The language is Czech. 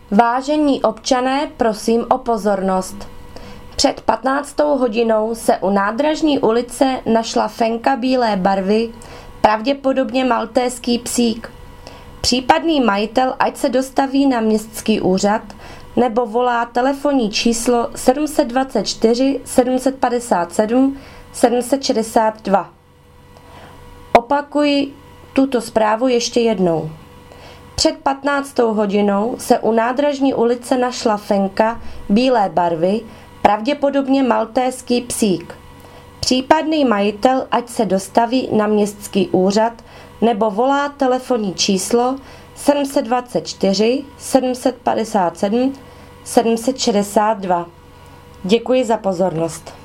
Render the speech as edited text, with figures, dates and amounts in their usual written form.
Vážení občané, prosím o pozornost. Před 15. hodinou se u Nádražní ulice našla fenka bílé barvy, pravděpodobně maltéský psík. Případný majitel ať se dostaví na městský úřad nebo volá telefonní číslo 724 757 762. Opakuji tuto zprávu ještě jednou. Před 15. hodinou se u Nádražní ulice našla fenka bílé barvy, pravděpodobně maltéský psík. Případný majitel ať se dostaví na městský úřad nebo volá telefonní číslo 724 757 762. Děkuji za pozornost.